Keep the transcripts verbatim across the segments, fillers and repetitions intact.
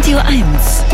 Radio eins.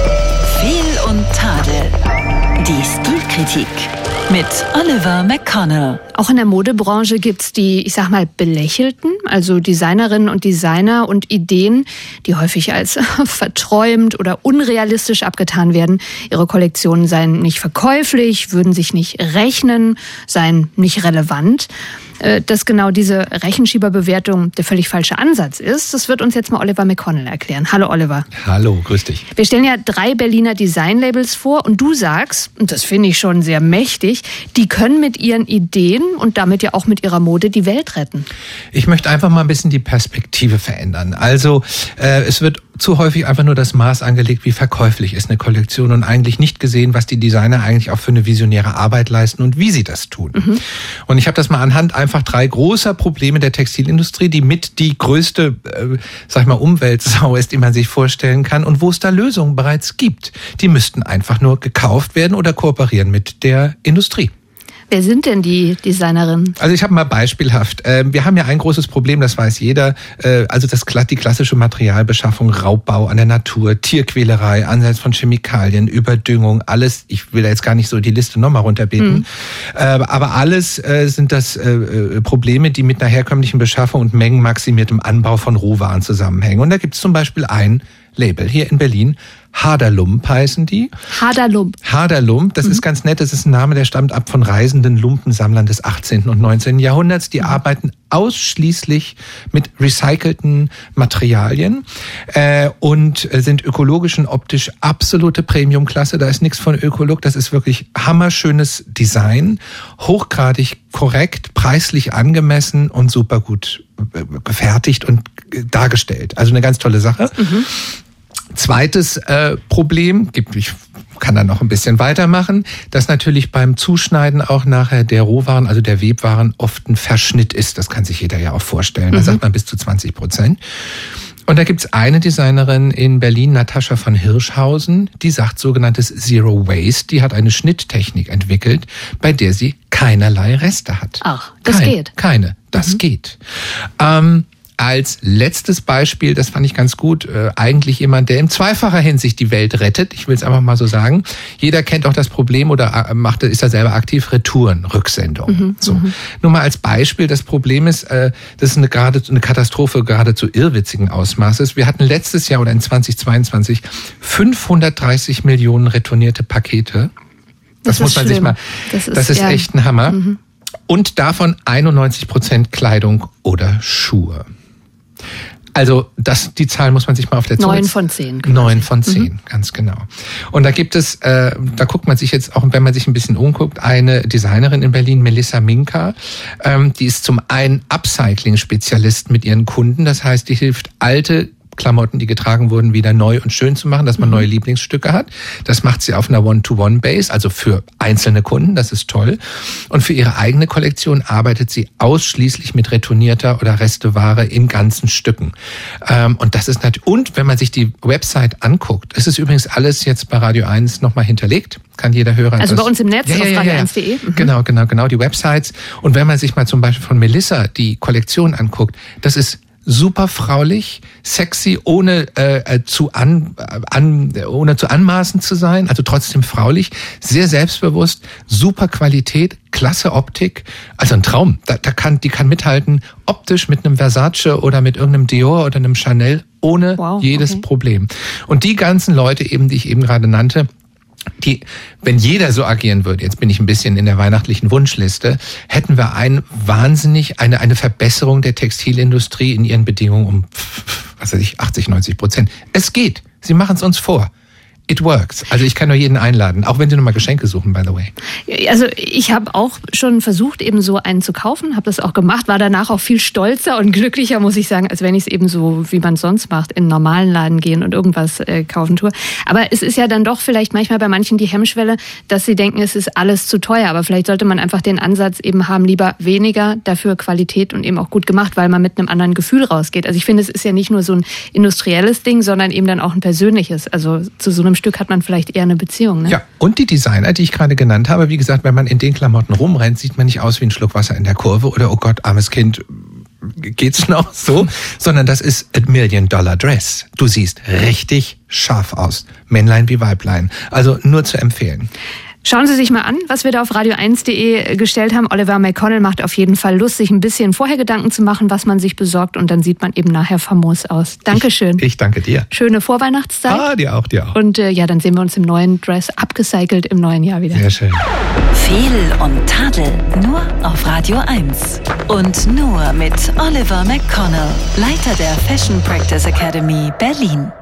Fehl und Tadel. Die Stilkritik mit Oliver McConnell. Auch in der Modebranche gibt's die, ich sag mal, Belächelten, also Designerinnen und Designer und Ideen, die häufig als verträumt oder unrealistisch abgetan werden. Ihre Kollektionen seien nicht verkäuflich, würden sich nicht rechnen, seien nicht relevant. Dass genau diese Rechenschieberbewertung der völlig falsche Ansatz ist, das wird uns jetzt mal Oliver McConnell erklären. Hallo Oliver. Hallo, grüß dich. Wir stellen ja drei Berliner Designlabels vor und du sagst, und das finde ich schon sehr mächtig, die können mit ihren Ideen und damit ja auch mit ihrer Mode die Welt retten. Ich möchte einfach mal ein bisschen die Perspektive verändern. Also äh, es wird zu häufig einfach nur das Maß angelegt, wie verkäuflich ist eine Kollektion und eigentlich nicht gesehen, was die Designer eigentlich auch für eine visionäre Arbeit leisten und wie sie das tun. Mhm. Und ich habe das mal anhand einfach drei großer Probleme der Textilindustrie, die mit die größte, äh, sag ich mal, Umweltsau ist, die man sich vorstellen kann und wo es da Lösungen bereits gibt. Die müssten einfach nur gekauft werden oder kooperieren mit der Industrie. Wer sind denn die Designerinnen? Also ich habe mal beispielhaft. Wir haben ja ein großes Problem, das weiß jeder. Also das, die klassische Materialbeschaffung, Raubbau an der Natur, Tierquälerei, Einsatz von Chemikalien, Überdüngung, alles. Ich will da jetzt gar nicht so die Liste nochmal runterbeten. Mhm. Aber alles sind das Probleme, die mit einer herkömmlichen Beschaffung und mengenmaximiertem Anbau von Rohwaren zusammenhängen. Und da gibt es zum Beispiel ein Label hier in Berlin. Haderlump heißen die. Haderlump. Haderlump, das mhm. ist ganz nett, das ist ein Name, der stammt ab von reisenden Lumpensammlern des achtzehnten und neunzehnten Jahrhunderts. Die mhm. arbeiten ausschließlich mit recycelten Materialien äh, und sind ökologisch und optisch absolute Premiumklasse. Da ist nichts von Ökolog, das ist wirklich hammerschönes Design, hochgradig korrekt, preislich angemessen und super gut gefertigt und dargestellt. Also eine ganz tolle Sache. Mhm. Zweites äh, Problem, gibt, ich kann da noch ein bisschen weitermachen, dass natürlich beim Zuschneiden auch nachher der Rohwaren, also der Webwaren, oft ein Verschnitt ist. Das kann sich jeder ja auch vorstellen. Da mhm. sagt man bis zu zwanzig Prozent. Und da gibt's eine Designerin in Berlin, Natascha von Hirschhausen, die sagt sogenanntes Zero Waste. Die hat eine Schnitttechnik entwickelt, bei der sie keinerlei Reste hat. Ach, das Kein, geht. Keine, das mhm. geht. Ähm, Als letztes Beispiel, das fand ich ganz gut, äh, eigentlich jemand, der in zweifacher Hinsicht die Welt rettet. Ich will es einfach mal so sagen. Jeder kennt auch das Problem oder macht, ist da selber aktiv, Retouren, Rücksendung. Mhm, so. Mhm. Nur mal als Beispiel, das Problem ist, äh, das ist eine, gerade, eine Katastrophe geradezu irrwitzigen Ausmaßes. Wir hatten letztes Jahr oder in zweitausendzweiundzwanzig fünfhundertdreißig Millionen retournierte Pakete. Das, das muss man schlimm. sich mal, das ist, das ist ja. echt ein Hammer. Mhm. Und davon einundneunzig Prozent Kleidung oder Schuhe. Also das, die Zahl muss man sich mal auf der Zunge... Neun von zehn. Neun von zehn, mhm. ganz genau. Und da gibt es, äh, da guckt man sich jetzt auch, wenn man sich ein bisschen umguckt, eine Designerin in Berlin, Melissa Minka, ähm, die ist zum einen Upcycling-Spezialist mit ihren Kunden. Das heißt, die hilft alte Klamotten, die getragen wurden, wieder neu und schön zu machen, dass man neue Lieblingsstücke hat. Das macht sie auf einer One-to-One-Base, also für einzelne Kunden, das ist toll. Und für ihre eigene Kollektion arbeitet sie ausschließlich mit retournierter oder Resteware in ganzen Stücken. Und das ist natürlich, und wenn man sich die Website anguckt, es ist übrigens alles jetzt bei Radio eins nochmal hinterlegt, kann jeder Hörer. Also bei uns im Netz, ja, auf ja, radio ja, eins punkt de. Mhm. Genau, genau, genau, die Websites. Und wenn man sich mal zum Beispiel von Melissa die Kollektion anguckt, das ist super fraulich, sexy, ohne äh, zu an, an ohne zu anmaßend zu sein, also trotzdem fraulich, sehr selbstbewusst, super Qualität, klasse Optik, also ein Traum. Da, da kann die kann mithalten optisch mit einem Versace oder mit irgendeinem Dior oder einem Chanel ohne wow, jedes okay. Problem. Und die ganzen Leute eben, die ich eben gerade nannte, die, wenn jeder so agieren würde, jetzt bin ich ein bisschen in der weihnachtlichen Wunschliste, hätten wir ein wahnsinnig, eine, eine Verbesserung der Textilindustrie in ihren Bedingungen um, was weiß ich, achtzig, neunzig Prozent. Es geht. Sie machen es uns vor. It works. Also ich kann nur jeden einladen, auch wenn Sie nochmal Geschenke suchen, by the way. Also ich habe auch schon versucht, eben so einen zu kaufen, habe das auch gemacht, war danach auch viel stolzer und glücklicher, muss ich sagen, als wenn ich es eben so, wie man es sonst macht, in einen normalen Laden gehen und irgendwas äh, kaufen tue. Aber es ist ja dann doch vielleicht manchmal bei manchen die Hemmschwelle, dass sie denken, es ist alles zu teuer. Aber vielleicht sollte man einfach den Ansatz eben haben, lieber weniger, dafür Qualität und eben auch gut gemacht, weil man mit einem anderen Gefühl rausgeht. Also ich finde, es ist ja nicht nur so ein industrielles Ding, sondern eben dann auch ein persönliches. Also zu so einem Stück hat man vielleicht eher eine Beziehung, ne? Ja, und die Designer, die ich gerade genannt habe, wie gesagt, wenn man in den Klamotten rumrennt, sieht man nicht aus wie ein Schluck Wasser in der Kurve oder, oh Gott, armes Kind, geht's noch so, sondern das ist a Million Dollar Dress. Du siehst richtig scharf aus. Männlein wie Weiblein. Also nur zu empfehlen. Schauen Sie sich mal an, was wir da auf radio eins punkt de gestellt haben. Oliver McConnell macht auf jeden Fall Lust, sich ein bisschen vorher Gedanken zu machen, was man sich besorgt. Und dann sieht man eben nachher famos aus. Dankeschön. Ich, ich danke dir. Schöne Vorweihnachtszeit. Ah, dir auch, dir auch. Und äh, ja, dann sehen wir uns im neuen Dress, abgecycelt im neuen Jahr wieder. Sehr schön. Fehl und Tadel, nur auf Radio eins. Und nur mit Oliver McConnell, Leiter der Fashion Practice Academy Berlin.